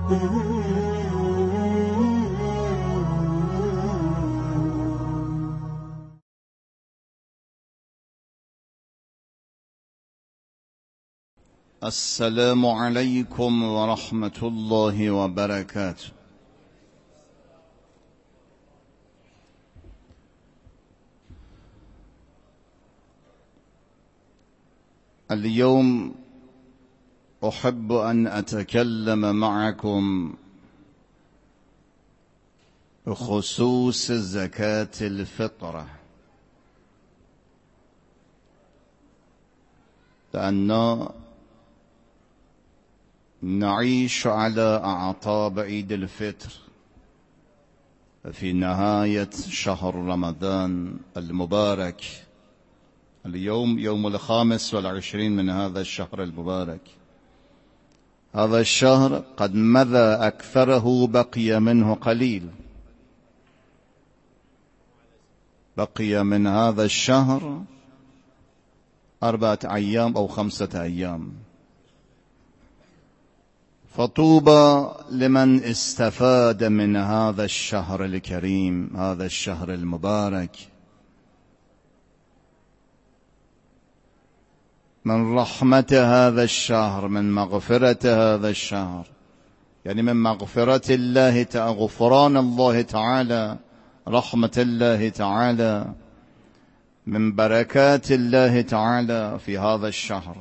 السلام عليكم ورحمة الله وبركاته. اليوم أحب أن أتكلم معكم بخصوص زكاة الفطرة، لأن نعيش على أعطاب عيد الفطر في نهاية شهر رمضان المبارك. اليوم يوم 25 من هذا الشهر المبارك. هذا الشهر قد مضى أكثره، بقي منه قليل. بقي من هذا الشهر 4 أيام أو 5 أيام. فطوبى لمن استفاد من هذا الشهر الكريم، هذا الشهر المبارك، من رحمة هذا الشهر، من مغفرة هذا الشهر، يعني من مغفرة الله، غفران الله تعالى، رحمة الله تعالى، من بركات الله تعالى في هذا الشهر.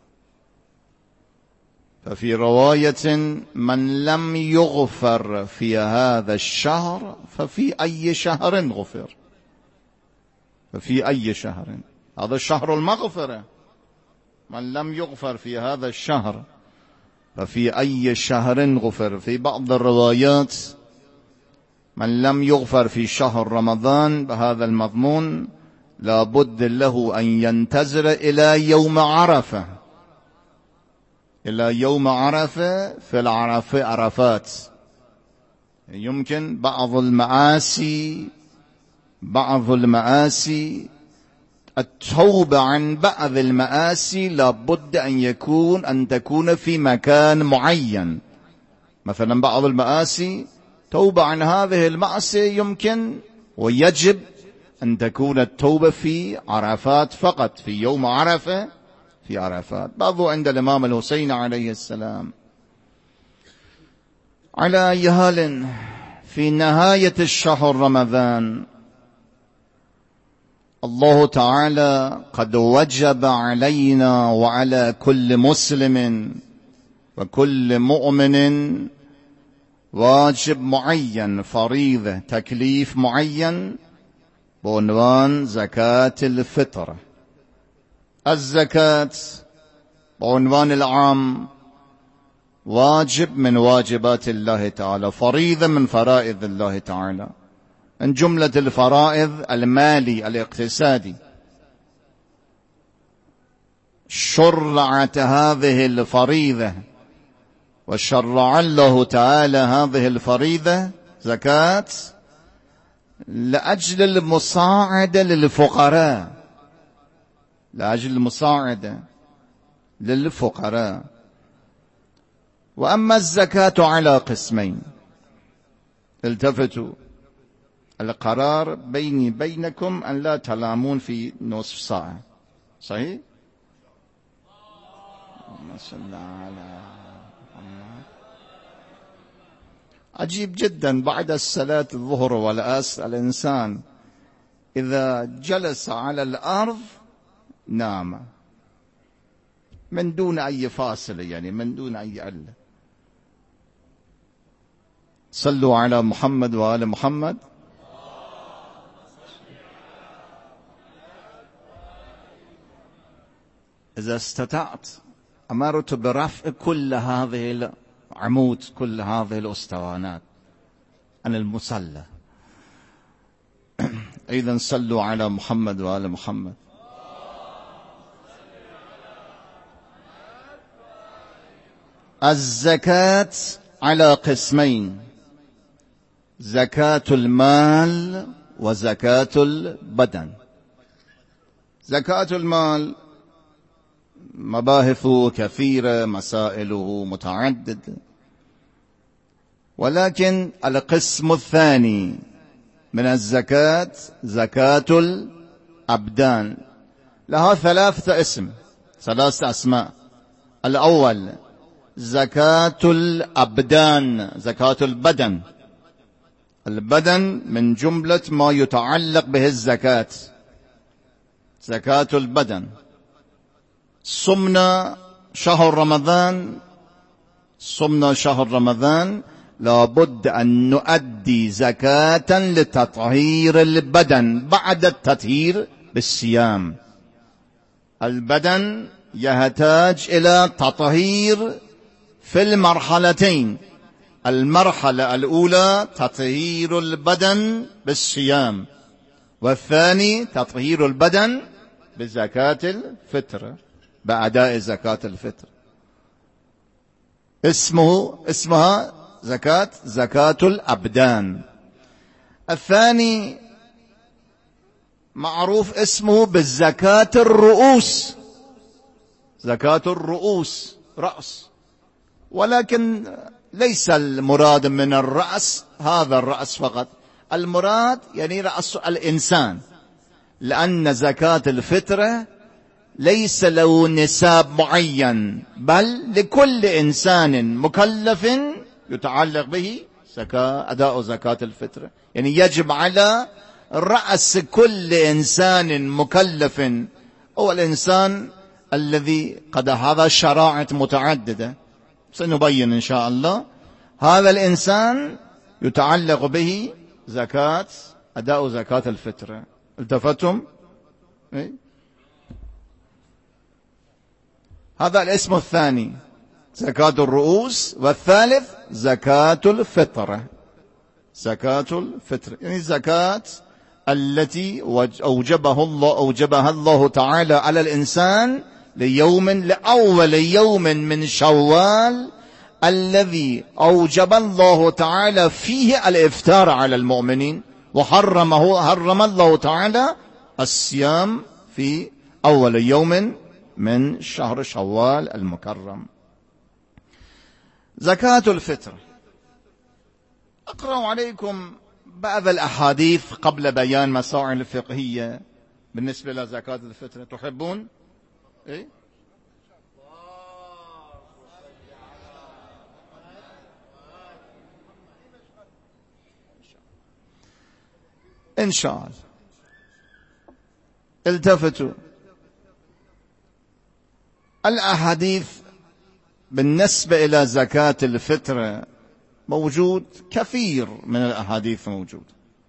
ففي رواية: من لم يغفر في هذا الشهر ففي أي شهر غفر. ففي أي شهر، هذا الشهر المغفرة. من لم يغفر في هذا الشهر ففي أي شهر غفر. في بعض الروايات: من لم يغفر في شهر رمضان بهذا المضمون لابد له أن ينتظر إلى يوم عرفة. إلى يوم عرفة. في عرفات يمكن بعض المآسي التوبة عن بعض المآسي لابد أن تكون في مكان معين. مثلا بعض المآسي توبة عن هذه المعصية يمكن ويجب أن تكون التوبة في عرفات فقط، في يوم عرفة، في عرفات. بعضه عند الإمام الحسين عليه السلام. على أي حال، في نهاية الشهر رمضان الله تعالى قد وجب علينا وعلى كل مسلم وكل مؤمن واجب معين، فريضة، تكليف معين بعنوان زكاة الفطر. الزكاة بعنوان العام واجب من واجبات الله تعالى، فريضة من فرائض الله تعالى، من جملة الفرائض المالي الاقتصادي. شرعت هذه الفريضة وشرع الله تعالى هذه الفريضة زكاة لأجل المساعدة للفقراء، لأجل المساعدة للفقراء. وأما الزكاة على قسمين. التفتوا، القرار بيني بينكم أن لا تلامون في نصف ساعة، صحيح؟ اللهم صل على محمد. عجيب جدا، بعد الصلاة الظهر والعصر الإنسان إذا جلس على الأرض نام من دون أي فاصلة، يعني من دون أي علة. صلوا على محمد وآل محمد. إذا استطعت أمرت برفع كل هذه العمود، كل هذه الأسطوانات عن المصلى. أيضا صلوا على محمد وآل محمد. الزكاة على قسمين: زكاة المال وزكاة البدن. زكاة المال مباحث كثيرة، مسائله متعددة. ولكن القسم الثاني من الزكاة زكاة الأبدان، لها ثلاثة أسماء. الأول زكاة الأبدان، زكاة البدن. البدن من جملة ما يتعلق به الزكاة، زكاة البدن. صمنا شهر رمضان لابد أن نؤدي زكاة لتطهير البدن بعد التطهير بالصيام. البدن يحتاج إلى تطهير في المرحلتين. المرحلة الأولى تطهير البدن بالصيام، والثاني تطهير البدن بزكاة الفطر، بأداء زكاة الفطر. اسمها زكاة الأبدان. الثاني معروف اسمه بالزكاة الرؤوس، زكاة الرؤوس، رأس. ولكن ليس المراد من الرأس هذا الرأس فقط، المراد يعني رأس الإنسان، لأن زكاة الفطرة ليس له نساب معين، بل لكل إنسان مكلف يتعلق به أداء زكاة الفطرة. يعني يجب على رأس كل إنسان مكلف، هو الإنسان الذي قد هذا شرائع متعددة سنبين إن شاء الله، هذا الإنسان يتعلق به أداء زكاة الفطرة. التفتم؟ هذا الاسم الثاني زكاة الرؤوس، والثالث زكاة الفطرة. زكاة الفطر يعني الزكاة التي أوجبها الله تعالى على الإنسان لأول يوم من شوال، الذي أوجب الله تعالى فيه الإفطار على المؤمنين، حرم الله تعالى الصيام في أول يوم من شهر شوال المكرم. زكاة الفطر، أقرأ عليكم بعض الأحاديث قبل بيان مسائل الفقهية بالنسبة لزكاة الفطر. تحبون؟ إيه؟ إن شاء الله. التفتوا. الأحاديث بالنسبة إلى زكاة الفطر موجود كثير من الأحاديث موجود.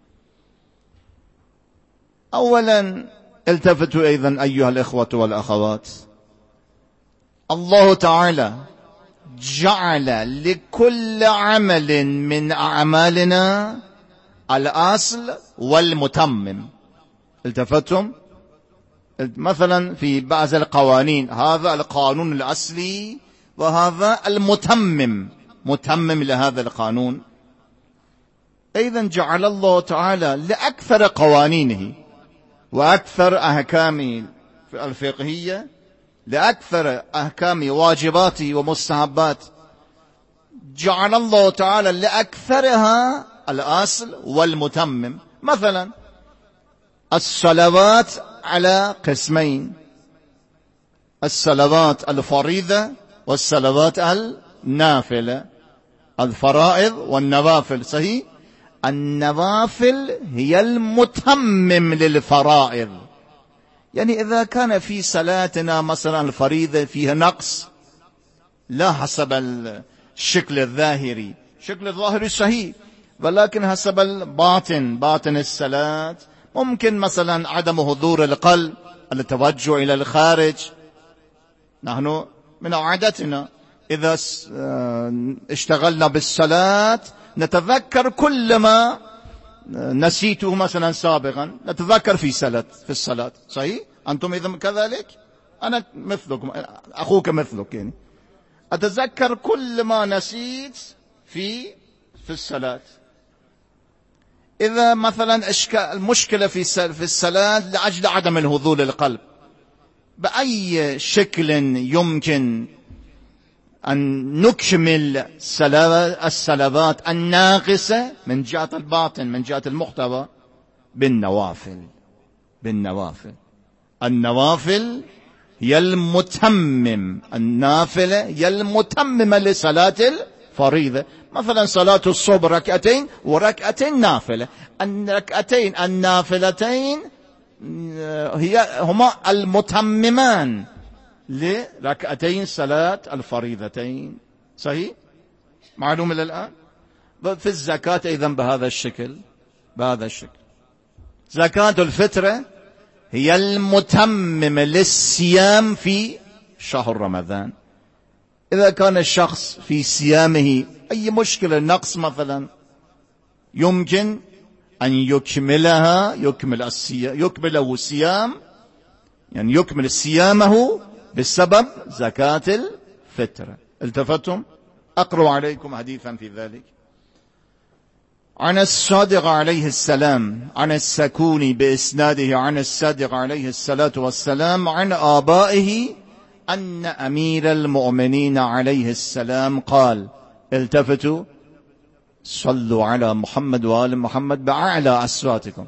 أولا التفتوا أيضا أيها الإخوة والأخوات، الله تعالى جعل لكل عمل من أعمالنا الأصل والمتمم. التفتم؟ مثلا في بعض القوانين هذا القانون الأصلي وهذا المتمم، متمم لهذا القانون. أيضا جعل الله تعالى لأكثر قوانينه وأكثر أحكامه الفقهية، لأكثر أحكام واجباته ومستحبات، جعل الله تعالى لأكثرها الأصل والمتمم. مثلا الصلوات على قسمين: الصلوات الفريضة والصلوات النافلة، الفرائض والنوافل. صحيح، النوافل هي المتمم للفرائض. يعني إذا كان في صلاتنا مثلا الفريضة فيها نقص، لا حسب الشكل الظاهري، شكل الظاهري صحيح، ولكن حسب الباطن، باطن الصلاة ممكن مثلا عدم حضور القلب، التوجه إلى الخارج. نحن من عادتنا إذا اشتغلنا بالصلاة نتذكر كل ما نسيته مثلا سابقا، نتذكر في الصلاة. صحيح؟ أنتم إذا كذلك؟ أنا مثلكم، أخوك مثلك، يعني أتذكر كل ما نسيت في الصلاة. إذا مثلا المشكلة في الصلاة لأجل عدم الحضور القلب، بأي شكل يمكن أن نكمل الصلوات الناقصة من جهة الباطن من جهة المحتوى بالنوافل. النوافل هي المتمم، النافلة هي المتممة لصلاة الفريضة. مثلا صلاة الصبح ركعتين وركعتين نافلة، الركعتين النافلتين هما المتممان لركعتين صلاة الفريضتين. صحيح؟ معلوم الآن؟ في الزكاة إذن بهذا الشكل. زكاة الفطرة هي المتممة للصيام في شهر رمضان. إذا كان الشخص في صيامه أي مشكلة، نقص مثلا، يمكن أن يكمله صيام، يعني يكمل صيامه بسبب زكاة الفطرة. التفتم؟ أقرأ عليكم حديثا في ذلك. عن الصادق عليه السلام، عن السكوني بإسناده عن الصادق عليه الصلاة والسلام عن آبائه أن أمير المؤمنين عليه السلام قال: التفتوا صلوا على محمد وآل محمد بأعلى أصواتكم.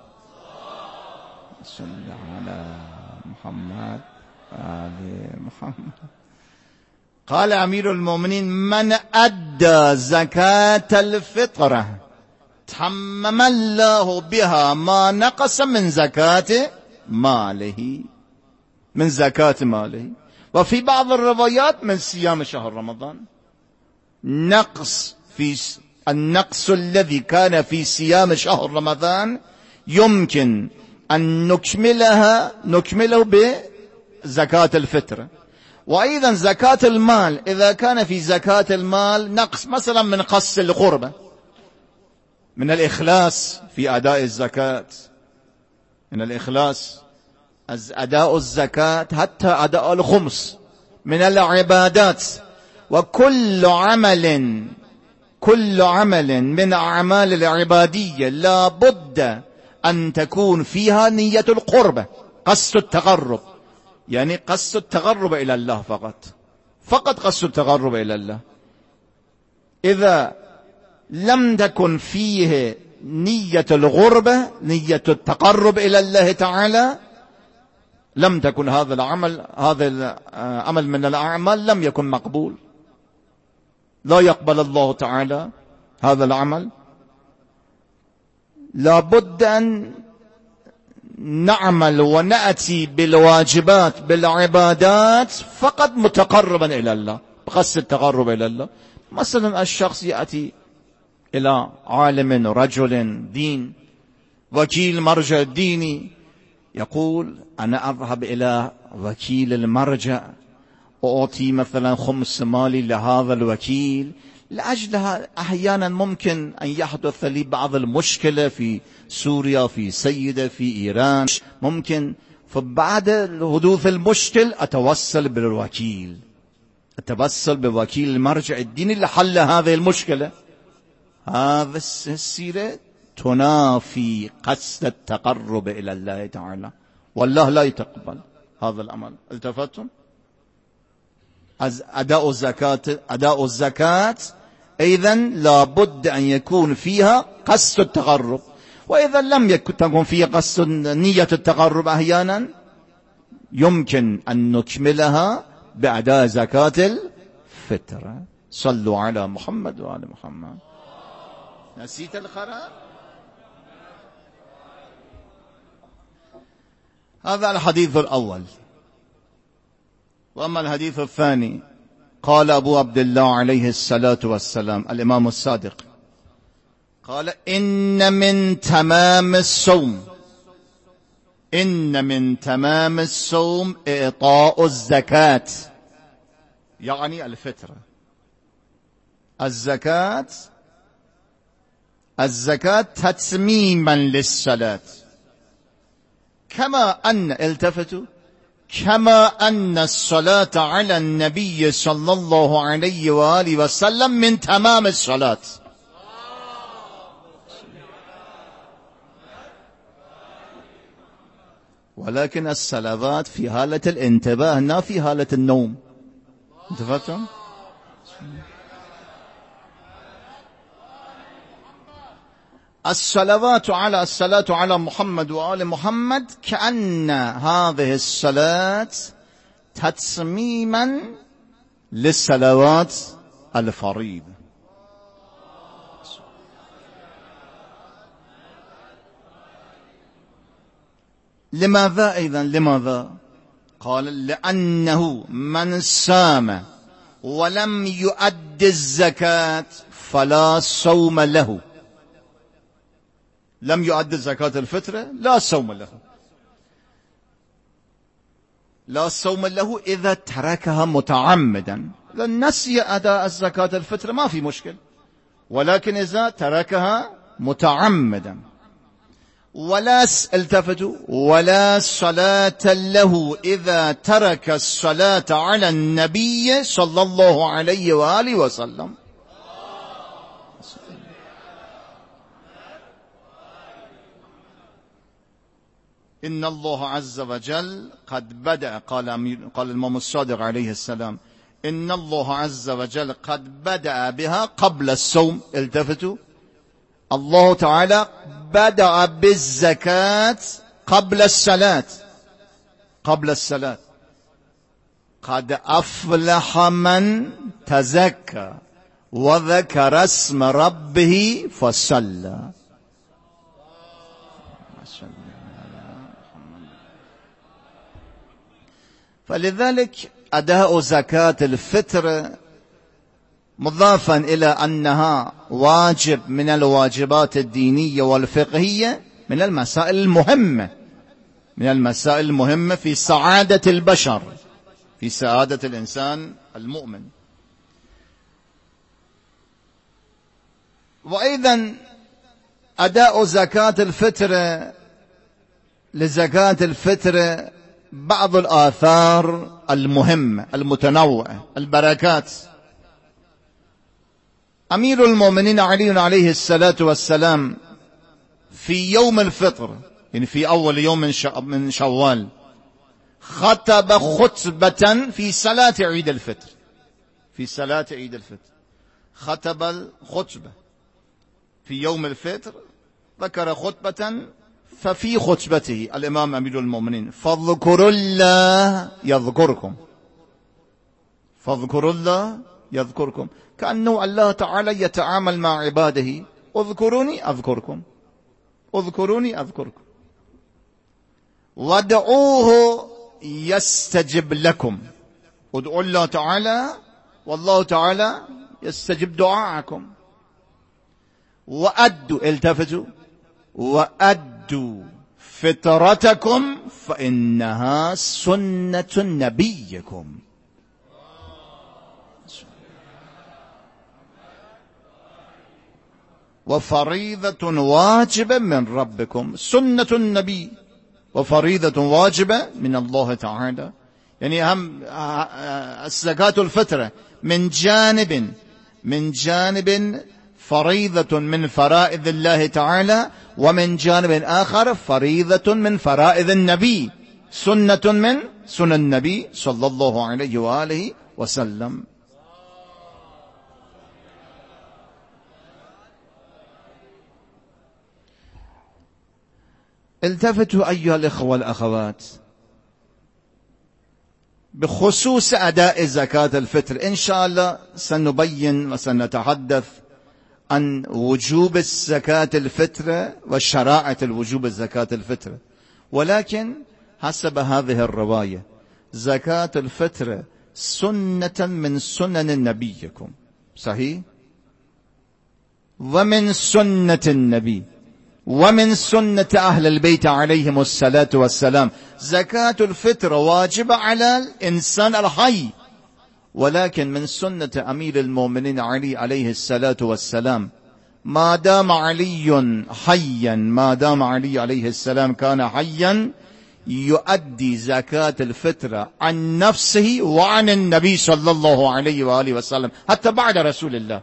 صلوا على محمد وآل محمد. قال أمير المؤمنين: من أدى زكاة الفطرة تمم الله بها ما نقص من زكاة ماله. وفي بعض الروايات من صيام شهر رمضان. النقص الذي كان في صيام شهر رمضان يمكن أن نكمله بزكاة الفطرة. وأيضا زكاة المال، إذا كان في زكاة المال نقص مثلا من قص القربة، من الإخلاص في أداء الزكاة، من الإخلاص أداء الزكاة حتى أداء الخمس من العبادات. وكل عمل من أعمال العبادية لا بد أن تكون فيها نية القربة، قصد التقرب، يعني قصد التقرب إلى الله فقط قصد التقرب إلى الله. إذا لم تكن فيه نية الغربة، نية التقرب إلى الله تعالى، لم تكن هذا العمل من الأعمال لم يكن مقبول. لا يقبل الله تعالى هذا العمل. لابد أن نعمل ونأتي بالواجبات بالعبادات فقط متقربا إلى الله، بقصد التقرب إلى الله. مثلا الشخص يأتي إلى عالم رجل دين، وكيل مرجع ديني، يقول: أنا أذهب إلى وكيل المرجع وأعطي مثلا خمس مالي لهذا الوكيل، لأجلها أحيانا ممكن أن يحدث لي بعض المشكلة في سوريا، في سيدة، في إيران، ممكن فبعد حدوث المشكل أتوصل بوكيل المرجع الديني لحل هذه المشكلة. هذا السيرة تنافي قصد التقرب إلى الله تعالى، والله لا يتقبل هذا العمل. التفتم؟ أداء الزكاة إذن لا بد أن يكون فيها قصد التقرب. وإذا لم تكن فيها قصد نية التقرب أحيانا يمكن أن نكملها بأداء زكاة الفطرة. صلوا على محمد وآل محمد. نسيت القراءة؟ هذا الحديث الأول. وأما الحديث الثاني، قال أبو عبد الله عليه الصلاة والسلام الإمام الصادق قال: إن من تمام الصوم إعطاء الزكاة، يعني الفطرة. الزكاة تتميما للصلاة، كما أن الصلاة على النبي صلى الله عليه وآله وسلم من تمام الصلاة. ولكن الصلوات في حالة الانتباه لا في حالة النوم. انتفتم؟ الصلاة على محمد وآل محمد، كأن هذه الصلاة تتميما للصلوات الفريضة. لماذا إذن؟ لماذا؟ قال لأنه من سام ولم يؤد الزكاة فلا صوم له. لم يؤد زكاة الفطر لا صوم له، لا صوم له إذا تركها متعمدا. لأن نسي أداء الزكاة الفطر ما في مشكل، ولكن إذا تركها متعمدا. ولا التفتوا، ولا صلاة له إذا ترك الصلاة على النبي صلى الله عليه وآله وسلم. إن الله عز وجل قد بدأ، قال الإمام الصادق عليه السلام: إن الله عز وجل قد بدأ بها قبل الصوم. التفتوا، الله تعالى بدأ بالزكاة قبل الصلاة. قبل الصلاة: قد أفلح من تزكى وذكر اسم ربه فصلى. فلذلك أداء زكاة الفطر مضافا إلى أنها واجب من الواجبات الدينية والفقهية، من المسائل المهمة، من المسائل المهمة في سعادة البشر، في سعادة الإنسان المؤمن. وأيضا أداء زكاة الفطر، لزكاة الفطر بعض الآثار المهمة المتنوعة، البركات. أمير المؤمنين علي عليه الصلاة والسلام في يوم الفطر، يعني في أول يوم من شوال، خطب خطبة في صلاة عيد الفطر. في صلاة عيد الفطر خطب الخطبة في يوم الفطر، ذكر خطبة. ففي خطبته الإمام أمير المؤمنين: فاذكروا الله يذكركم، فاذكروا الله يذكركم. كأنه الله تعالى يتعامل مع عباده: اذكروني أذكركم، اذكروني أذكركم، وادعوه يستجب لكم. ادعوا الله تعالى والله تعالى يستجب دعاءكم. وأدوا، التفتوا، وأدوا فطرتكم فإنها سنة نبيكم. وفريضة واجبة من ربكم. سنة النبي وفريضة واجبة من الله تعالى. يعني أهم الزكاة الفطرة من جانب فريضة من فرائض الله تعالى، ومن جانب آخر فريضة من فرائض النبي، سنة من سنن النبي صلى الله عليه وآله وسلم. التفتوا أيها الإخوة والأخوات بخصوص أداء زكاة الفطر. إن شاء الله سنبين وسنتحدث عن وجوب الزكاة الفطر وشرائع الوجوب الزكاة الفطر، ولكن حسب هذه الرواية زكاة الفطر سنة من سنن نبيكم، صحيح؟ ومن سنة النبي ومن سنة أهل البيت عليهم الصلاة والسلام. زكاة الفطر واجبة على الإنسان الحي، ولكن من سنة أمير المؤمنين علي عليه الصلاة والسلام. ما دام علي حيا، ما دام علي عليه السلام كان حيا، يؤدي زكاة الفطر عن نفسه وعن النبي صلى الله عليه وآله وسلم حتى بعد رسول الله.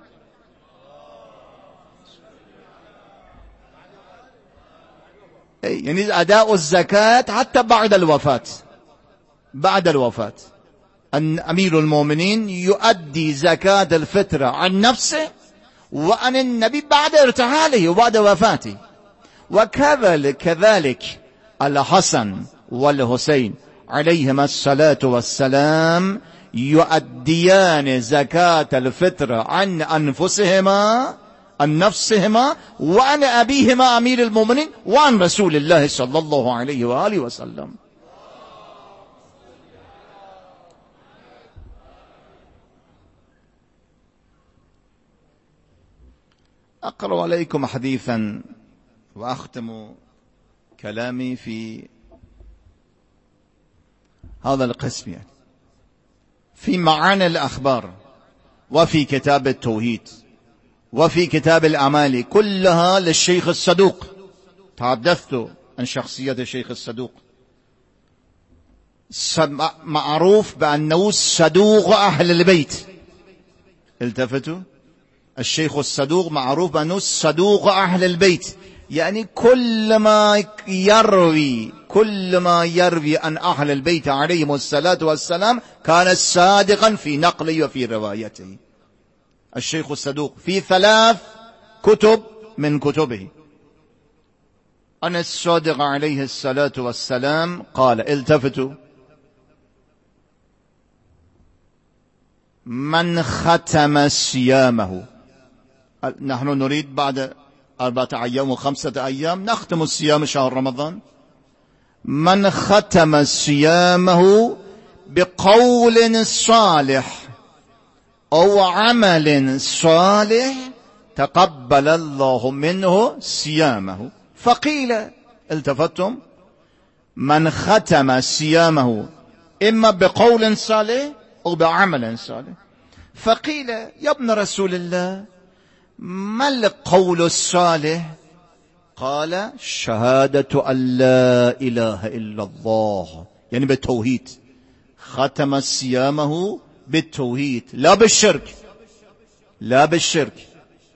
يعني أداء الزكاة حتى بعد الوفاة، بعد الوفاة. أن أمير المؤمنين يؤدي زكاة الفطر عن نفسه وعن النبي بعد ارتحاله وبعد وفاته. وكذلك الحسن والحسين عليهما الصلاة والسلام يؤديان زكاة الفطر عن أنفسهما عن نفسهما وعن أبيهما أمير المؤمنين وعن رسول الله صلى الله عليه وآله وسلم. أقرأ عليكم حديثا وأختم كلامي في هذا القسم، يعني في معاني الأخبار وفي كتاب التوحيد وفي كتاب الأعمال، كلها للشيخ الصدوق. تحدثت عن شخصية الشيخ الصدوق، معروف بأنه صدوق أهل البيت. التفتوا، الشيخ الصدوق معروف بأنه صدوق أهل البيت، يعني كل ما يروي عن أهل البيت عليهم الصلاة والسلام كان صادقا في نقله وفي روايته. الشيخ الصدوق في 3 كتب من كتبه عن الصادق عليه الصلاة والسلام قال، التفتوا، من ختم صيامه، نحن نريد بعد 4 أيام و5 أيام نختم الصيام شهر رمضان، من ختم صيامه بقول صالح أو عمل صالح تقبل الله منه صيامه. فقيل، التفتم، من ختم صيامه إما بقول صالح أو بعمل صالح. فقيل، يا ابن رسول الله، ما القول الصالح؟ قال، شهادة أن لا إله إلا الله، يعني بالتوحيد. ختم صيامه بالتوحيد لا بالشرك، لا بالشرك.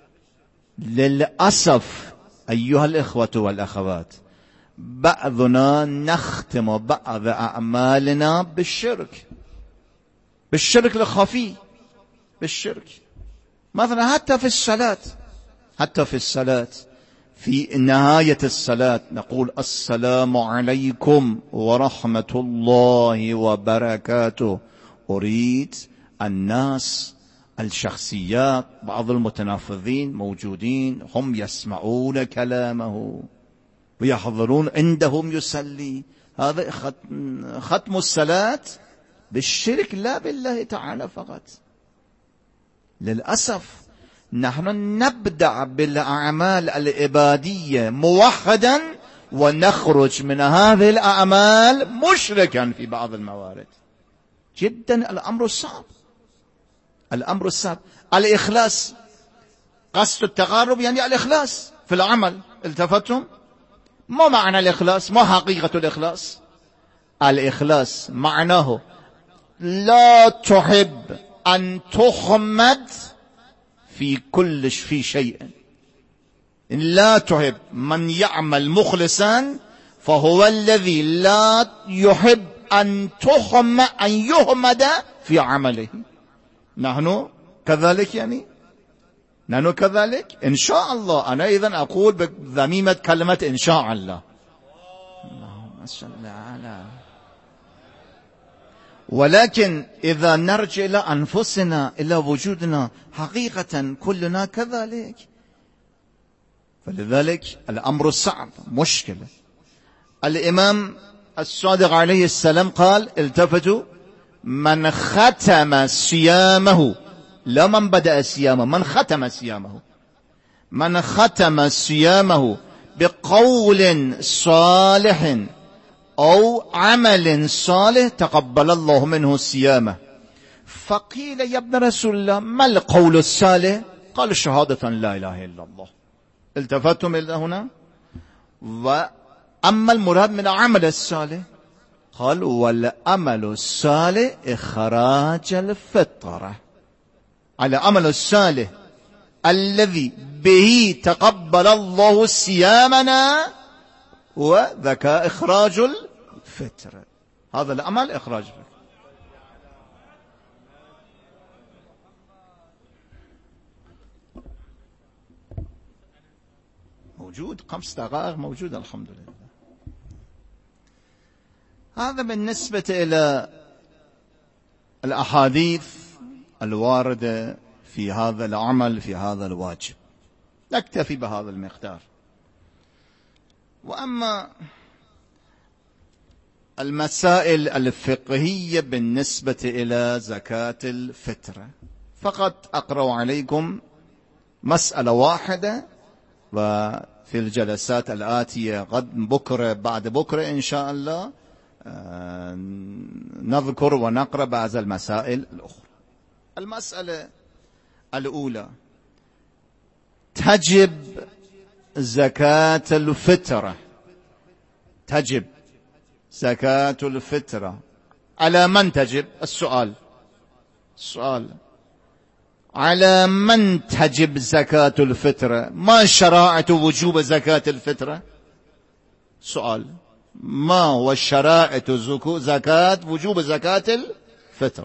للأسف أيها الإخوة والأخوات، بعضنا نختم بعض أعمالنا بالشرك، بالشرك الخفي، بالشرك. مثلا حتى في الصلاة في نهاية الصلاة نقول السلام عليكم ورحمة الله وبركاته. أريد الناس الشخصيات بعض المتنافذين موجودين، هم يسمعون كلامه ويحضرون عندهم يصلي. هذا ختم الصلاة بالشرك لا بالله تعالى فقط. للأسف نحن نبدأ بالأعمال العبادية موحدا ونخرج من هذه الأعمال مشركا في بعض الموارد. جدا الأمر الصعب، الأمر الصعب. الإخلاص، قصد التقارب يعني الإخلاص في العمل. التفتم، ما معنى الإخلاص؟ ما حقيقة الإخلاص؟ الإخلاص معناه لا تحب أن تحمد في شيء. إن لا تحب، من يعمل مخلصا فهو الذي لا يحب أن يحمد في عمله. نحن كذلك، يعني نحن كذلك إن شاء الله. أنا إذن أقول بذميمة كلمة إن شاء الله. اللهم صل على. ولكن إذا نرجع إلى أنفسنا إلى وجودنا حقيقة كلنا كذلك. فلذلك الأمر صعب، مشكلة. الإمام الصادق عليه السلام قال، التفتوا، من ختم صيامه، لا من بدأ صيامه، من ختم صيامه، من ختم صيامه بقول صالح أو عمل صالح تقبل الله منه صيامه. فقيل، يا ابن رسول الله، ما القول الصالح؟ قال، شهادة لا إله إلا الله. التفتم إلى هنا. وأما المراد من العمل الصالح، قال، والعمل الصالح إخراج الفطرة. على عمل الصالح الذي به تقبل الله صيامنا وذكاء إخراج الفطر. هذا العمل إخراج الفطر. موجود 5 دقائق موجود الحمد لله. هذا بالنسبة إلى الأحاديث الواردة في هذا العمل، في هذا الواجب. نكتفي بهذا المقدار. وأما المسائل الفقهية بالنسبة إلى زكاة الفطرة، فقط أقرأ عليكم مسألة واحدة، وفي الجلسات الآتية غد بكرة بعد بكرة إن شاء الله نذكر ونقرأ بعض المسائل الأخرى. المسألة الأولى: تجب زكاة الفطرة، تجب زكاة الفطرة على من تجب؟ السؤال على من تجب زكاة الفطرة؟ ما شرائط وجوب زكاة الفطرة؟ سؤال: ما هو شرائط زكاة وجوب زكاة الفطرة؟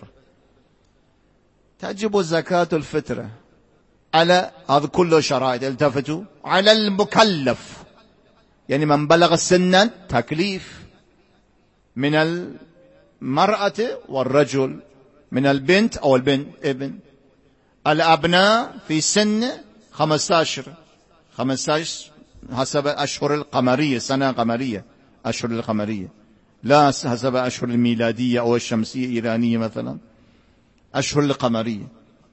تجب زكاة الفطرة على، هذا كله شرائط، التفتوا، على المكلف، يعني من بلغ السن التكليف، من المرأة والرجل، من البنت أو ابن، الأبناء في سن 15 حسب أشهر القمرية، سنة قمرية، أشهر القمرية، لا حسب أشهر الميلادية أو الشمسية الإيرانية مثلا، أشهر القمرية.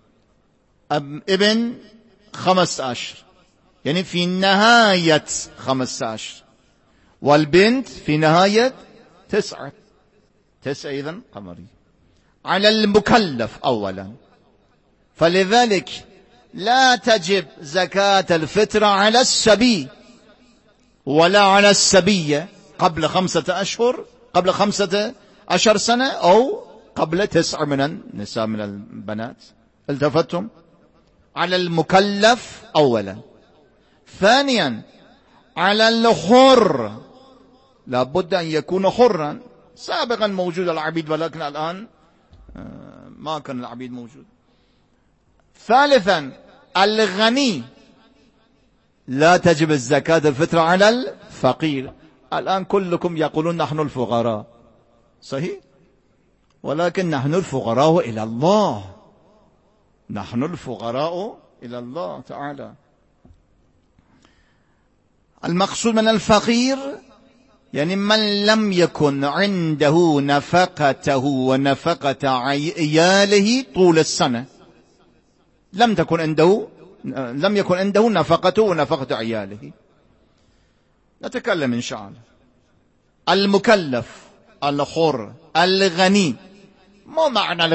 ابن 15 يعني في نهاية 15، والبنت في نهاية 9 إذن قمرية. على المكلف أولا، فلذلك لا تجب زكاة الفطرة على السبي ولا على السبية قبل 5 أشهر، قبل 15 سنة، أو قبل 9 من النساء من البنات. التفتم؟ على المكلف أولا. ثانيا على الحر، لابد أن يكون حرا. سابقا موجود العبيد، ولكن الآن ما كان العبيد موجود. ثالثا الغني، لا تجب الزكاة الفطرة على الفقير. الآن كلكم يقولون نحن الفقراء، صحيح، ولكن نحن الفقراء إلى الله، نحن الفقراء إلى الله تعالى. المقصود من الفقير يعني من لم يكن عنده نفقته ونفقة عياله طول السنة، لم يكن عنده نفقته ونفقة عياله. نتكلم إن شاء الله. المكلف، الحر، الغني. مو معنى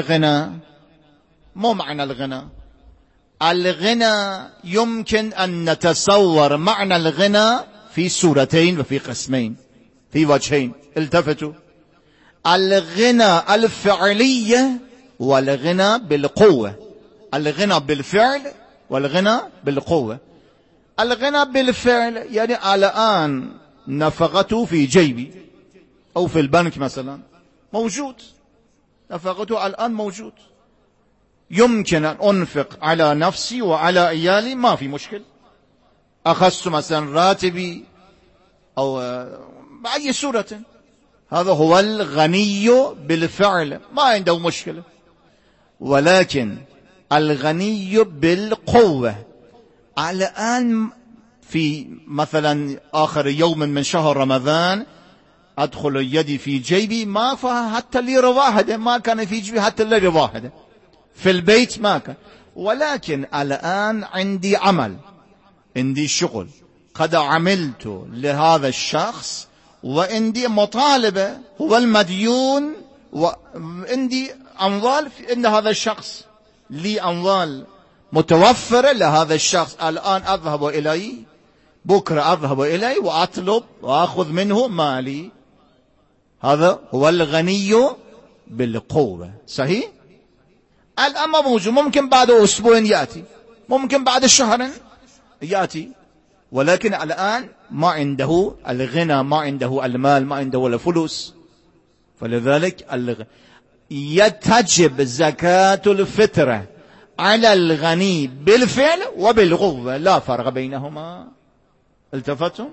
الغنى. الغنى يمكن أن نتصور معنى الغنى في صورتين وفي قسمين، في وجهين. التفتوا: الغنى الفعلية والغنى بالقوة. الغنى بالفعل والغنى بالقوة. الغنى بالفعل يعني الآن نفقته في جيبي أو في البنك مثلا موجود، نفقته الآن موجود، يمكن أن أنفق على نفسي وعلى عيالي، ما في مشكل. أخذت مثلا راتبي أو بأي صورة، هذا هو الغني بالفعل، ما عنده مشكلة. ولكن الغني بالقوة، الآن في مثلا آخر يوم من شهر رمضان أدخل يدي في جيبي، ما فيها حتى ليرة واحدة، ما كان في جيبي حتى ليرة واحدة، في البيت ما كان. ولكن الآن عندي عمل، عندي شغل، قد عملت لهذا الشخص، وعندي مطالبة، هو المديون، وعندي أموال عند هذا الشخص، لي أموال متوفرة لهذا الشخص. الآن أذهب إليه، بكرة أذهب إليه وأطلب وأخذ منه مالي. هذا هو الغني بالقوة، صحيح؟ الأمر موجود، ممكن بعد أسبوع يأتي، ممكن بعد شهر يأتي، ولكن الآن ما عنده الغنى، ما عنده المال، ما عنده الفلوس. فلذلك يتجب زكاة الفطرة على الغني بالفعل وبالقوة، لا فرق بينهما. التفتم؟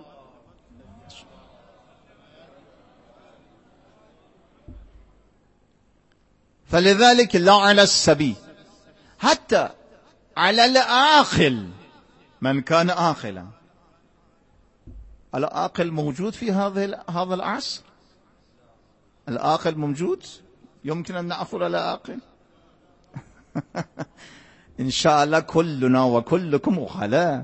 فلذلك لا على السبي، حتى على العاقل من كان عاقلا. العاقل موجود في هذا العصر؟ العاقل موجود؟ يمكن أن نعثر على عاقل؟ إن شاء الله كلنا وكلكم عقلاء.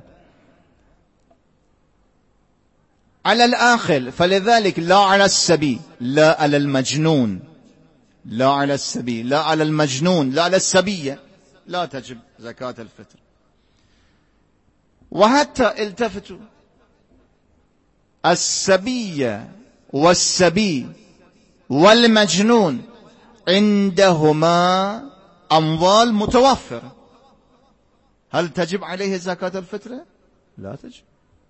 على العاقل، فلذلك لا على السبي، لا على المجنون، لا على السبي، لا على المجنون، لا على السبية لا تجب زكاة الفطر. وحتى التفتوا، السبية والسبي والمجنون عندهما أموال متوفرة، هل تجب عليه زكاة الفطر؟ لا تجب.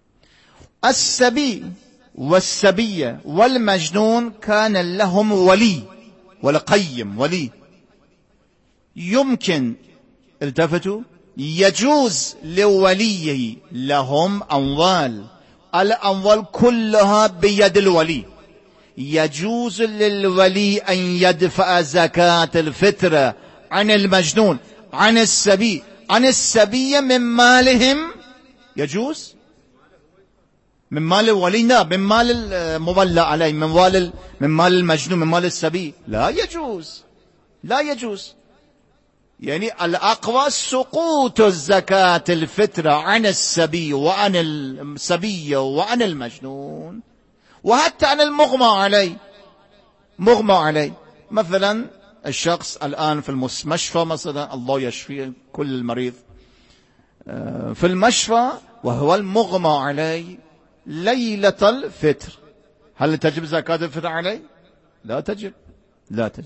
السبي والسبية والمجنون كان لهم ولي، والقيم ولي، يمكن التفتوا يجوز لوليه لهم أموال، الأموال كلها بيد الولي، يجوز للولي أن يدفع زكاة الفطر عن المجنون، عن السبي، عن السبية من مالهم، يجوز من مال الولي، لا من مال المولى عليه، من مال المجنون، من مال السبي، لا يجوز، لا يجوز. يعني الأقوى سقوط الزكاة الفطر عن السبي وعن السبية وعن المجنون، وحتى عن المغمى عليه. مغمى عليه مثلا الشخص الآن في المستشفى مثلا، الله يشفي كل المريض في المشفى وهو المغمى عليه ليلة الفطر، هل تجب زكاة الفطر عليه؟ لا تجب، لا تجب.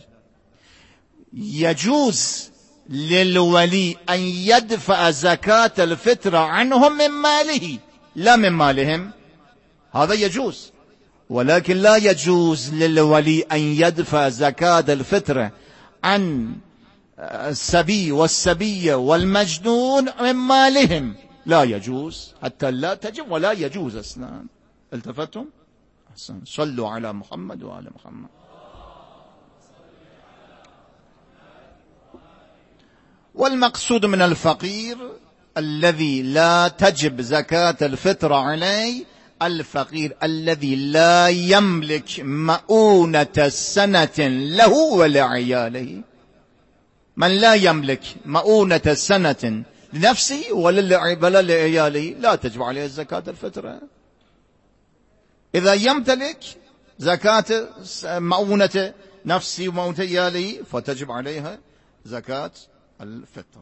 يجوز للولي أن يدفع زكاة الفطر عنهم من ماله لا من مالهم، هذا يجوز. ولكن لا يجوز للولي أن يدفع زكاة الفطر عن السبي والسبية والمجنون من مالهم، لا يجوز، حتى لا تجب ولا يجوز أصلا. التفتم؟ أحسن. صلوا على محمد وآل محمد. والمقصود من الفقير الذي لا تجب زكاة الفطر عليه الفقير الذي لا يملك مؤونة سنة له ولعياله. من لا يملك مؤونة سنة لنفسه ولا لعياله لا تجب عليه زكاة الفطر. إذا يمتلك زكاة مؤونة نفسه ومؤونة عياله فتجب عليها زكاة الفطر.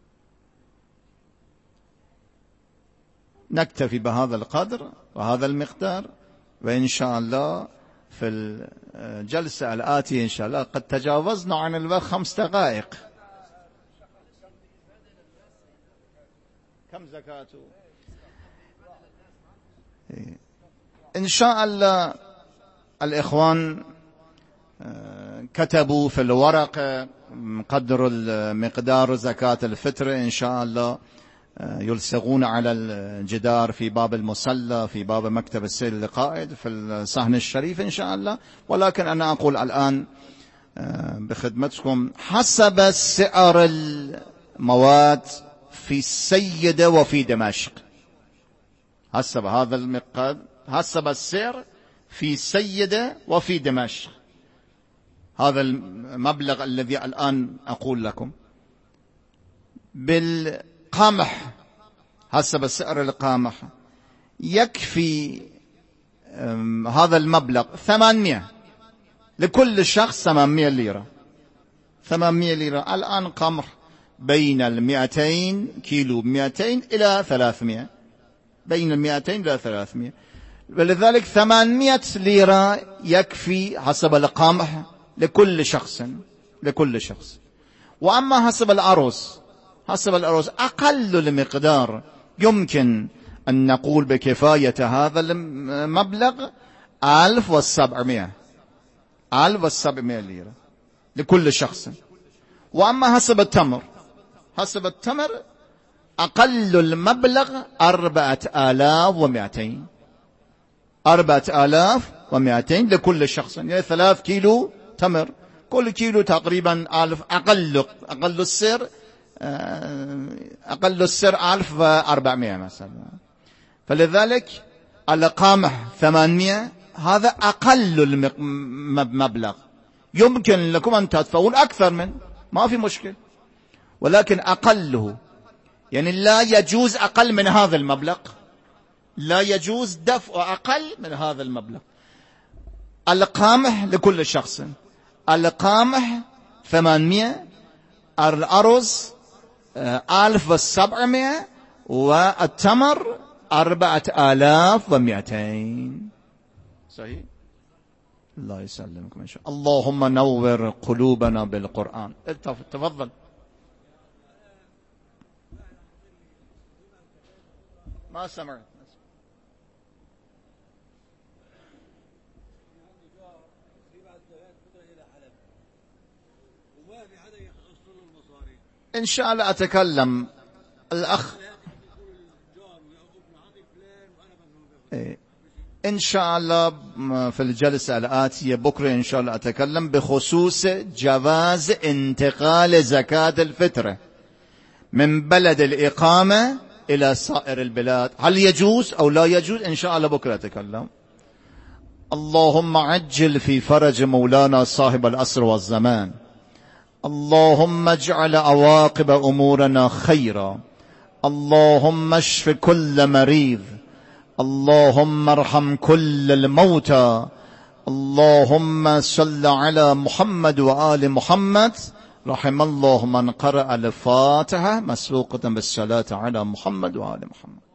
نكتفي بهذا القدر وهذا المقدار، وإن شاء الله في الجلسة الآتية إن شاء الله قد تجاوزنا عن الوقت 5 دقائق. كم زكاته؟ إن شاء الله الإخوان كتبوا في الورق قدر المقدار زكاة الفطر، إن شاء الله يلصقون على الجدار في باب المصلى في باب مكتب السيد القائد في الصحن الشريف إن شاء الله. ولكن أنا أقول الآن بخدمتكم حسب سعر المواد في السيدة وفي دمشق، حسب هذا المقدار، حسب السعر في السيدة وفي دمشق، هذا المبلغ الذي الآن أقول لكم. بالقمح حسب سعر القمح يكفي هذا المبلغ 800 لكل شخص، 800 ليرة، 800 ليرة. الآن قمح بين 200 كيلو، 200 إلى 300، بين 200 إلى 300، ولذلك 800 ليرة يكفي حسب القمح لكل شخص، لكل شخص. وأما حسب الأرز، حسب الأرز أقل المقدار يمكن أن نقول بكفاية هذا المبلغ 1700 ليرة لكل شخص. وأما حسب التمر، حسب التمر أقل المبلغ 4200. 4200 لكل شخص، يعني 3 كيلو تمر، كل كيلو تقريبا 1000. أقل السر 1400 مثلا. فلذلك القمح 800 هذا أقل المبلغ. يمكن لكم أن تدفعون أكثر من، ما في مشكل، ولكن أقله، يعني لا يجوز أقل من هذا المبلغ، لا يجوز دفع أقل من هذا المبلغ. القمح لكل شخص، القمح 800، الأرز 1700، والتمر 4200. صحيح؟ الله يسلمكم إن شاء الله. اللهم نور قلوبنا بالقرآن. تفضل. ما سمعت. إن شاء الله أتكلم الأخ إن شاء الله في الجلسة الآتية بكرة إن شاء الله أتكلم بخصوص جواز انتقال زكاة الفطر من بلد الإقامة إلى سائر البلاد، هل يجوز أو لا يجوز؟ إن شاء الله بكرة أتكلم. اللهم عجل في فرج مولانا صاحب العصر والزمان. اللهم اجعل عواقب أمورنا خيرا. اللهم اشف كل مريض. اللهم ارحم كل الموتى. اللهم صل على محمد وآل محمد. رحم الله من قرأ الفاتحة مسبوقة بالصلاة على محمد وآل محمد.